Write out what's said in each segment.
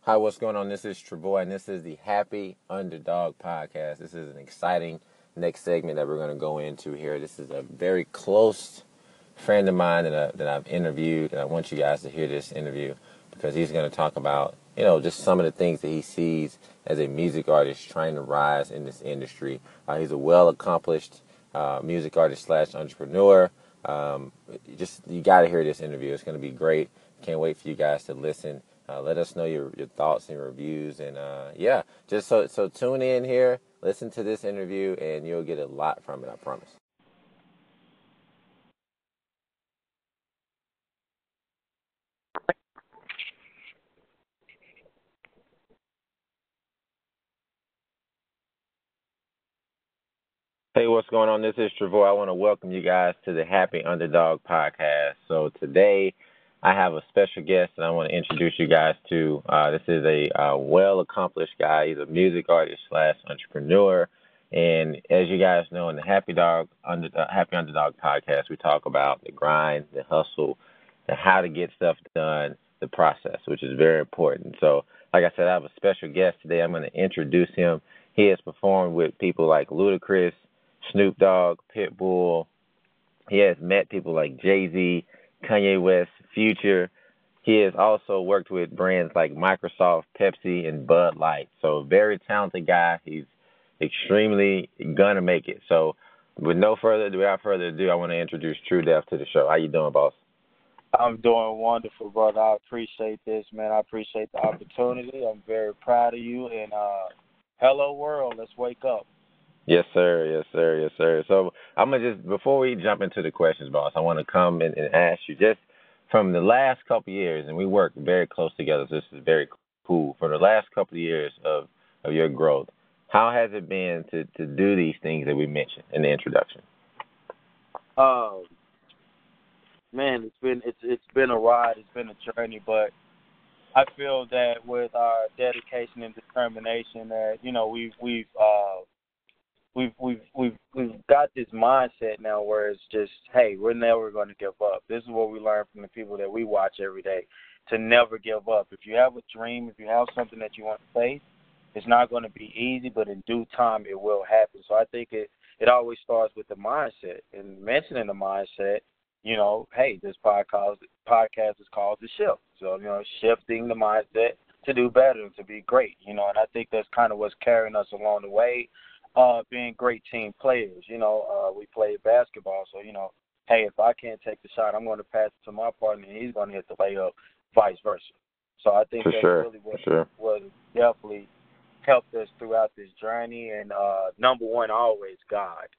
Hi, what's going on? This is Travoy, and this is the Happy Underdog Podcast. This is an exciting next segment that we're going to go into here. This is a very close friend of mine that I've interviewed, and I want you guys to hear this interview because he's going to talk about, just some of the things that he sees as a music artist trying to rise in this industry. He's a well-accomplished music artist slash entrepreneur. Just you got to hear this interview. It's going to be great. Can't wait for you guys to listen. Let us know your thoughts and reviews, and just so tune in here, listen to this interview, and you'll get a lot from it. I promise. Hey, what's going on? This is Trevor. I want to welcome you guys to the Happy Underdog Podcast. So today I have a special guest that I want to introduce you guys to. This is a well-accomplished guy. He's a music artist slash entrepreneur. And as you guys know, in the Happy Underdog Podcast, we talk about the grind, the hustle, the how to get stuff done, the process, which is very important. So, like I said, I have a special guest today. I'm going to introduce him. He has performed with people like Ludacris, Snoop Dogg, Pitbull. He has met people like Jay-Z, Kanye West, Future. He has also worked with brands like Microsoft, Pepsi, and Bud Light. So very talented guy. He's extremely gonna make it. So without further ado, I want to introduce True Def to the show. How you doing, boss? I'm doing wonderful, brother. I appreciate this, man. I appreciate the opportunity. I'm very proud of you. And hello, world. Let's wake up. Yes, sir. Yes, sir. Yes, sir. So I'm gonna just before we jump into the questions, boss, I want to come and ask you just from the last couple of years, and we work very close together. So this is very cool. For the last couple of years of your growth, how has it been to do these things that we mentioned in the introduction? Um, Man, it's been a ride. It's been a journey, but I feel that with our dedication and determination, that we've got this mindset now where it's just, hey, we're never going to give up. This is what we learn from the people that we watch every day, to never give up. If you have a dream, if you have something that you want to face, it's not going to be easy, but in due time it will happen. So I think it always starts with the mindset. And mentioning the mindset, hey, this podcast is called The Shift. So, shifting the mindset to do better and to be great, and I think that's kind of what's carrying us along the way, being great team players. We play basketball, so, hey, if I can't take the shot, I'm going to pass it to my partner, and he's going to hit the layup, vice versa. So I think For that's sure. really For sure. what definitely helped us throughout this journey. And number one, always God.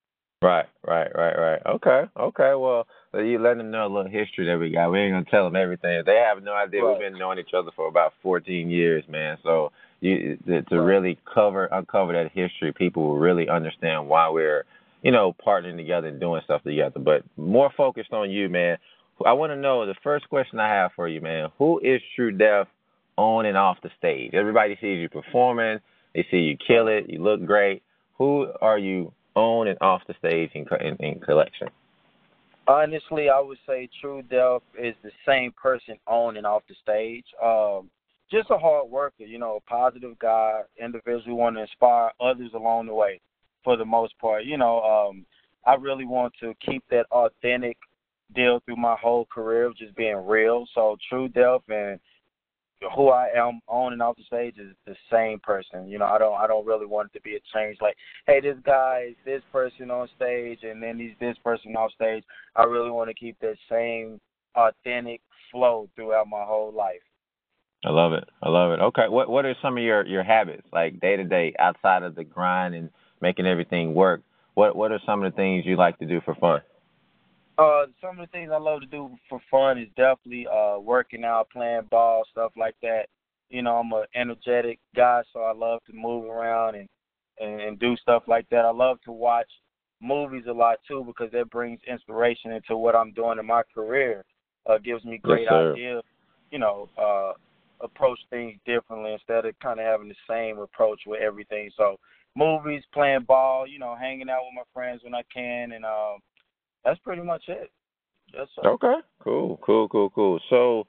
Right. Okay. Well, you let them know a little history that we got. We ain't gonna tell them everything. They have no idea. We've Right, been knowing each other for about 14 years, man. So to right. really uncover that history, people will really understand why we're, partnering together and doing stuff together. But more focused on you, man. I want to know the first question I have for you, man. Who is True Def on and off the stage? Everybody sees you performing. They see you kill it. You look great. Who are you on and off the stage in collection? Honestly, I would say True Def is the same person on and off the stage. Just a hard worker, a positive guy, individual who want to inspire others along the way for the most part. I really want to keep that authentic deal through my whole career of just being real. So True Def and who I am on and off the stage is the same person. I don't really want it to be a change like, hey, this guy is this person on stage and then he's this person off stage. I really want to keep that same authentic flow throughout my whole life. I love it. I love it. Okay. What are some of your habits, like day to day, outside of the grind and making everything work? What are some of the things you like to do for fun? Some of the things I love to do for fun is definitely working out, playing ball, stuff like that. I'm an energetic guy, so I love to move around and do stuff like that. I love to watch movies a lot too because that brings inspiration into what I'm doing in my career. Gives me Yes, great sir. ideas. You know, uh, Approach things differently instead of kind of having the same approach with everything. So movies, playing ball, hanging out with my friends when I can, and that's pretty much it. Yes, sir. Okay. Cool. So,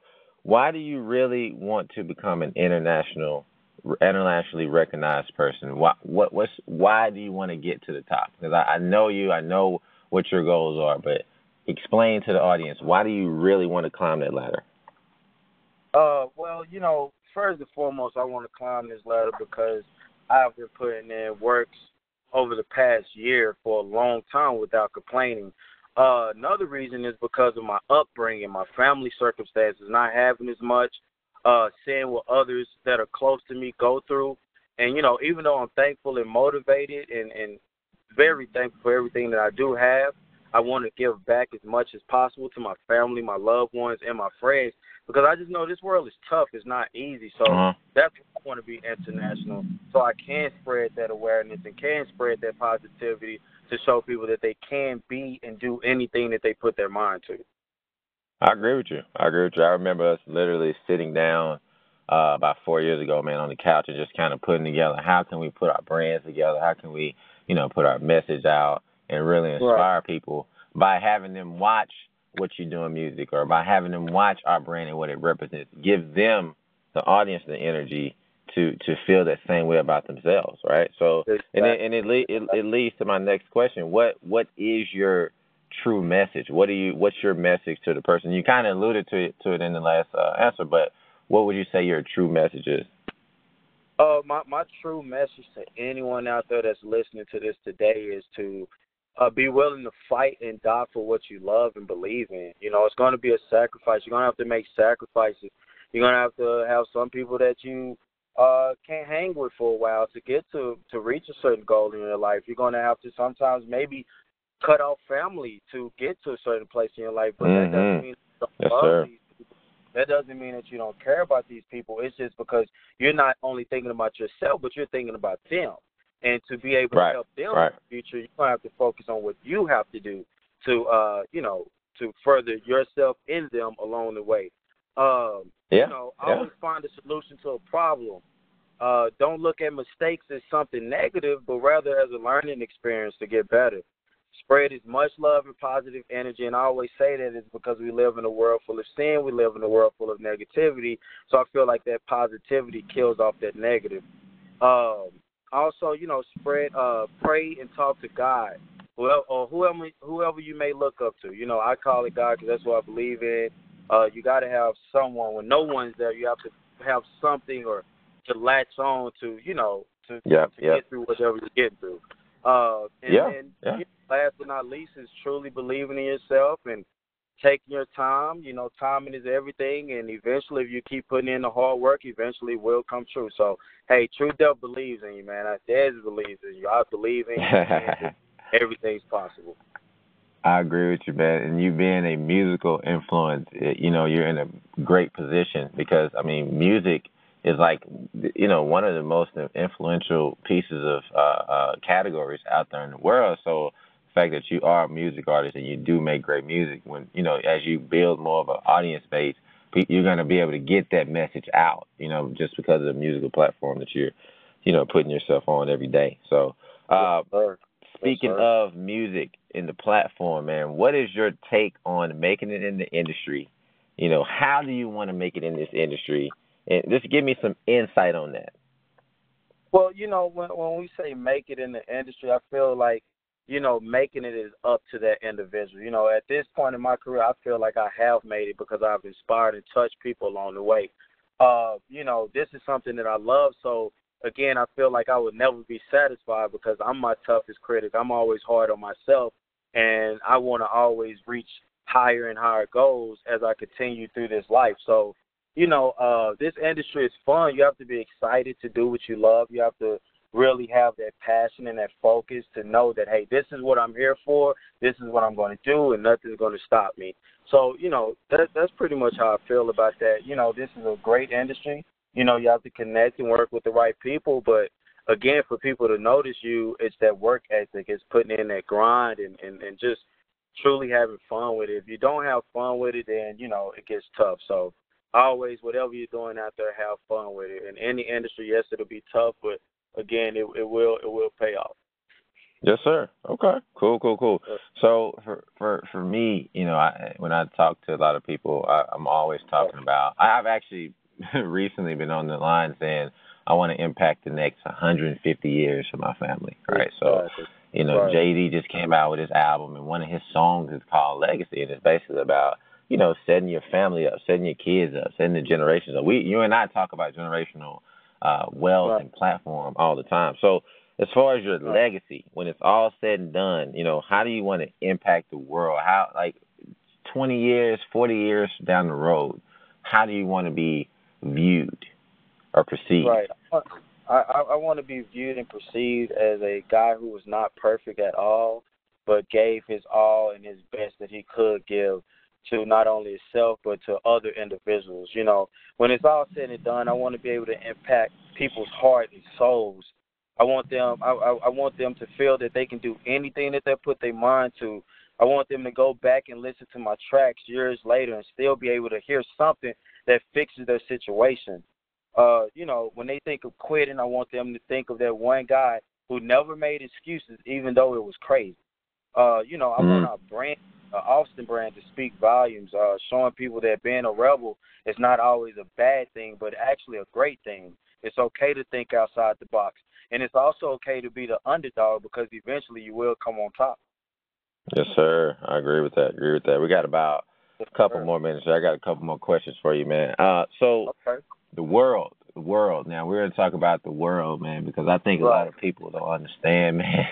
why do you really want to become an internationally recognized person? Why do you want to get to the top? Because I know you, I know what your goals are, but explain to the audience, why do you really want to climb that ladder? Well, first and foremost, I want to climb this ladder because I've been putting in works over the past year for a long time without complaining. Another reason is because of my upbringing, my family circumstances, not having as much, seeing what others that are close to me go through. And, even though I'm thankful and motivated and very thankful for everything that I do have, I want to give back as much as possible to my family, my loved ones, and my friends because I just know this world is tough. It's not easy. So that's why I want to be international so I can spread that awareness and can spread that positivity to show people that they can be and do anything that they put their mind to. I agree with you. I remember us literally sitting down about 4 years ago, man, on the couch and just kind of putting together how can we put our brands together, how can we, put our message out and really inspire people by having them watch what you do in music or by having them watch our brand and what it represents. Give them, the audience, the energy to feel that same way about themselves, right? So, it leads to my next question. What is your true message? What's your message to the person? You kind of alluded to it in the last answer, but what would you say your true message is? My true message to anyone out there that's listening to this today is to be willing to fight and die for what you love and believe in. It's going to be a sacrifice. You're going to have to make sacrifices. You're going to have to have some people that you can't hang with for a while to get to reach a certain goal in your life. You're going to have to sometimes maybe cut off family to get to a certain place in your life, but that doesn't mean you don't love these people. That doesn't mean that you don't care about these people. It's just because you're not only thinking about yourself, but you're thinking about them. And to be able to help them in the future, you're going to have to focus on what you have to do to, to further yourself in them along the way. Always find a solution to a problem. Don't look at mistakes as something negative, but rather as a learning experience to get better. Spread as much love and positive energy, and I always say that it's because we live in a world full of sin, we live in a world full of negativity, so I feel like that positivity kills off that negative. Also, spread, pray and talk to God, or whoever you may look up to. I call it God because that's what I believe in. You got to have someone. When no one's there, you have to have something or to latch on to, to get through whatever you're getting through. Last but not least is truly believing in yourself and taking your time. Timing is everything, and eventually, if you keep putting in the hard work, eventually it will come true. So, hey, True Dub believes in you, man. Dez believes in you. I believe in you. Everything's possible. I agree with you, man. And you being a musical influence, you're in a great position because, music is like, one of the most influential pieces of categories out there in the world. So the fact that you are a music artist and you do make great music, when, as you build more of an audience base, you're going to be able to get that message out, just because of the musical platform that you're, putting yourself on every day. So, speaking of music in the platform, man, what is your take on making it in the industry? How do you want to make it in this industry? And just give me some insight on that. Well, when we say make it in the industry, I feel like, making it is up to that individual. At this point in my career, I feel like I have made it because I've inspired and touched people along the way. This is something that I love, so again, I feel like I would never be satisfied because I'm my toughest critic. I'm always hard on myself, and I want to always reach higher and higher goals as I continue through this life. So, this industry is fun. You have to be excited to do what you love. You have to really have that passion and that focus to know that, hey, this is what I'm here for. This is what I'm going to do, and nothing's going to stop me. So, that's pretty much how I feel about that. This is a great industry. You have to connect and work with the right people. But, again, for people to notice you, it's that work ethic. It's putting in that grind and just truly having fun with it. If you don't have fun with it, then, it gets tough. So, always, whatever you're doing out there, have fun with it. In any industry, yes, it'll be tough, but, again, it will pay off. Yes, sir. Okay. Cool, cool, cool. So for me, when I talk to a lot of people, I'm always talking about. I've actually recently been on the line saying I want to impact the next 150 years for my family. Right. So, Right. JD just came out with his album, and one of his songs is called Legacy, and it's basically about setting your family up, setting your kids up, setting the generations up. You and I talk about generational wealth Right. and platform all the time. So as far as your Right. legacy, when it's all said and done, how do you want to impact the world? How, like, 20 years, 40 years down the road, how do you want to be viewed or perceived? Right. I want to be viewed and perceived as a guy who was not perfect at all, but gave his all and his best that he could give to not only himself but to other individuals. When it's all said and done, I want to be able to impact people's heart and souls. I want them to feel that they can do anything that they put their mind to. I want them to go back and listen to my tracks years later and still be able to hear something that fixes their situation. When they think of quitting, I want them to think of that one guy who never made excuses, even though it was crazy. I want our brand, Austin brand, to speak volumes, showing people that being a rebel is not always a bad thing, but actually a great thing. It's okay to think outside the box, and it's also okay to be the underdog because eventually you will come on top. Yes, sir. I agree with that. We got about a couple more minutes. I got a couple more questions for you, man. So Okay. the world. Now we're gonna talk about the world, man, because I think a lot of people don't understand, man.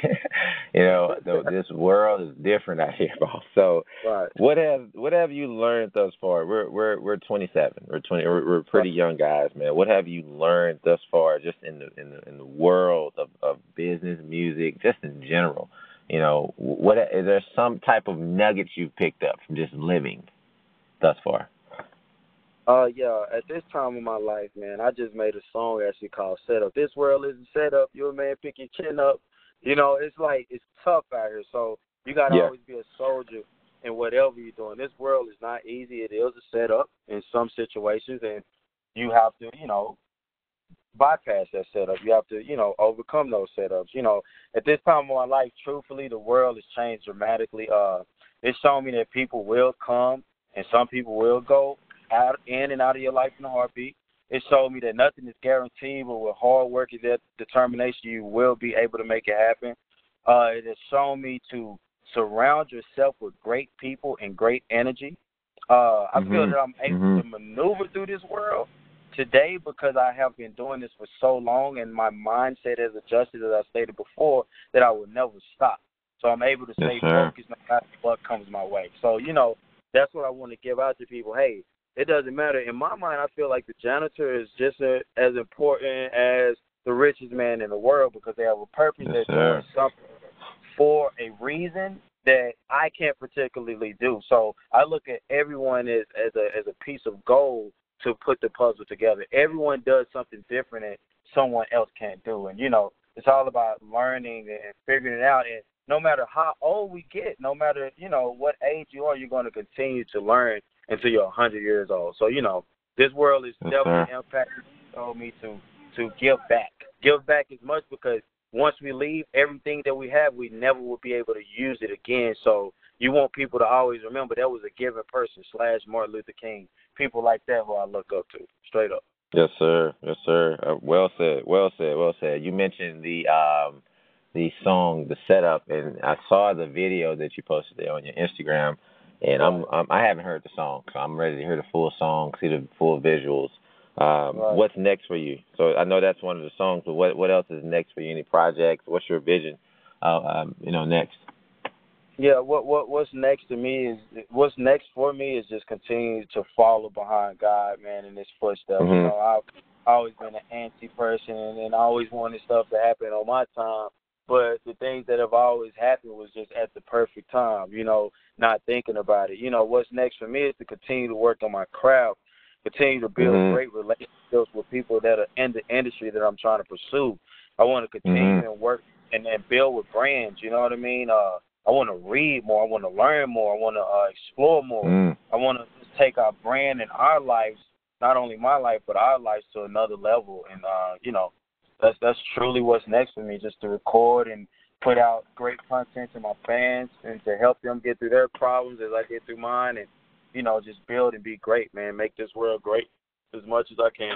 This world is different out here, boss. So, Right. what have you learned thus far? We're 27. We're pretty young guys, man. What have you learned thus far, just in the world of business, music, just in general? What is there some type of nuggets you've picked up from just living thus far? Yeah, at this time of my life, man, I just made a song actually called Setup. This world is a setup. You a man, pick your chin up. It's like it's tough out here. So you gotta Yeah. always be a soldier in whatever you're doing. This world is not easy. It is a setup in some situations, and you have to, bypass that setup. You have to, overcome those setups. At this time of my life, truthfully, the world has changed dramatically. It's shown me that people will come and some people will go out in and out of your life in a heartbeat. It showed me that nothing is guaranteed, but with hard work and that determination, you will be able to make it happen. It has shown me to surround yourself with great people and great energy. I feel that I'm able to maneuver through this world today because I have been doing this for so long and my mindset has adjusted, as I stated before, that I will never stop. So I'm able to stay focused no matter what comes my way. So, that's what I want to give out to people. Hey, it doesn't matter. In my mind, I feel like the janitor is just as important as the richest man in the world because they have a purpose. They're doing something for a reason that I can't particularly do. So I look at everyone as a piece of gold to put the puzzle together. Everyone does something different that someone else can't do. And, it's all about learning and figuring it out. And no matter how old we get, no matter, what age you are, you're going to continue to learn until you're 100 years old. So, this world is definitely impacted me to give back. Give back as much because once we leave, everything that we have, we never will be able to use it again. So you want people to always remember that was a given person / Martin Luther King. People like that who I look up to, straight up. Yes, sir. Yes, sir. Well said. Well said. Well said. You mentioned the song, the setup, and I saw the video that you posted there on your Instagram. And I haven't heard the song, so I'm ready to hear the full song, see the full visuals. What's next for you? So I know that's one of the songs, but what else is next for you? Any projects? What's your vision? Next. Yeah, what's next to me is what's next for me is just continue to follow behind God, man, in His footsteps. I've always been an anti person and I always wanted stuff to happen on my time. But the things that have always happened was just at the perfect time, not thinking about it. What's next for me is to continue to work on my craft, continue to build great relationships with people that are in the industry that I'm trying to pursue. I want to continue and work and build with brands, you know what I mean? I want to read more. I want to learn more. I want to explore more. I want to take our brand and our lives, not only my life, but our lives to another level. And, that's truly what's next for me, just to record and put out great content to my fans and to help them get through their problems as I get through mine, and just build and be great, man. Make this world great as much as I can.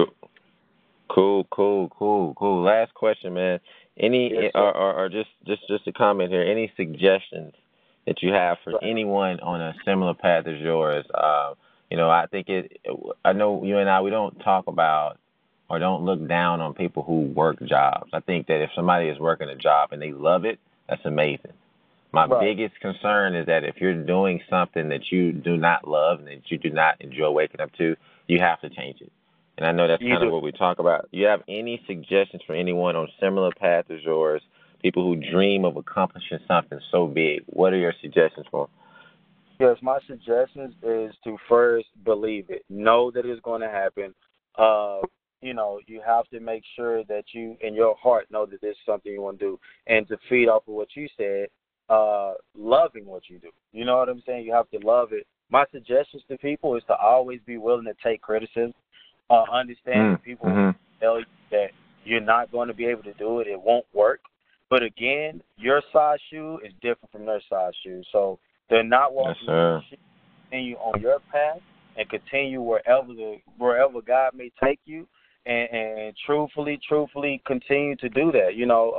Cool. Last question, man. Any Yes, or just a comment here. Any suggestions that you have for anyone on a similar path as yours? I think I know you and I, we don't talk about or don't look down on people who work jobs. I think that if somebody is working a job and they love it, that's amazing. My biggest concern is that if you're doing something that you do not love and that you do not enjoy waking up to, you have to change it. And I know that's kind of what we talk about. Do you have any suggestions for anyone on similar path as yours, people who dream of accomplishing something so big? What are your suggestions for them? Yes, my suggestions is to first believe it. Know that it's going to happen. You have to make sure that you, in your heart, know that this is something you want to do. And to feed off of what you said, loving what you do. You know what I'm saying? You have to love it. My suggestions to people is to always be willing to take criticism. Understand that people tell you that you're not going to be able to do it. It won't work. But again, your size shoe is different from their size shoe. So they're not walking your shoe. Continue on your path and continue wherever God may take you, and truthfully continue to do that.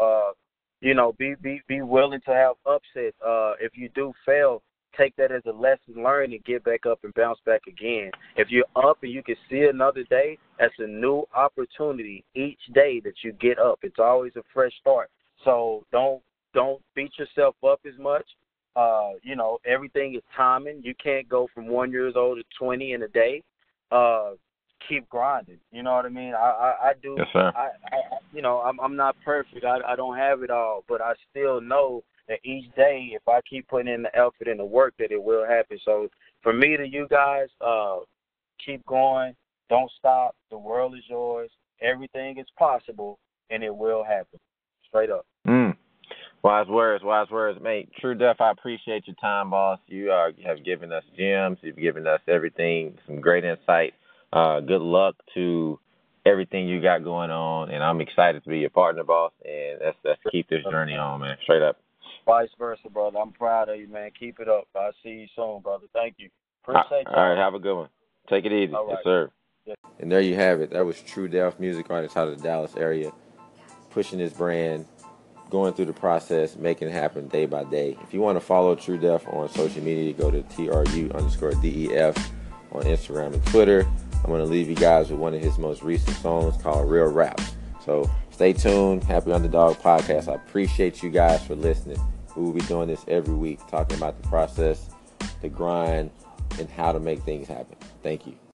Be willing to have upset. If you do fail, take that as a lesson learned and get back up and bounce back again. If you're up and you can see another day, that's a new opportunity each day that you get up. It's always a fresh start. So don't beat yourself up as much. Everything is timing. You can't go from 1 year old to 20 in a day. Keep grinding. You know what I mean? I do. Yes, sir. I'm not perfect. I don't have it all, but I still know that each day, if I keep putting in the effort and the work, that it will happen. So for me to you guys, keep going. Don't stop. The world is yours. Everything is possible, and it will happen. Straight up. Wise words, mate. True Def, I appreciate your time, boss. You have given us gems. You've given us everything, some great insight. Good luck to everything you got going on, and I'm excited to be your partner, boss. And let's keep this journey on, man. Straight up. Vice versa, brother. I'm proud of you, man. Keep it up. I'll see you soon, brother. Thank you. Appreciate you. All right, have a good one. Take it easy. Yes, sir. Yes. And there you have it. That was True Def, music artist out of the Dallas area, pushing his brand, going through the process, making it happen day by day. If you want to follow True Def on social media, go to TRU_DEF on Instagram and Twitter. I'm going to leave you guys with one of his most recent songs called Real Raps. So stay tuned. Happy Underdog Podcast. I appreciate you guys for listening. We will be doing this every week, talking about the process, the grind, and how to make things happen. Thank you.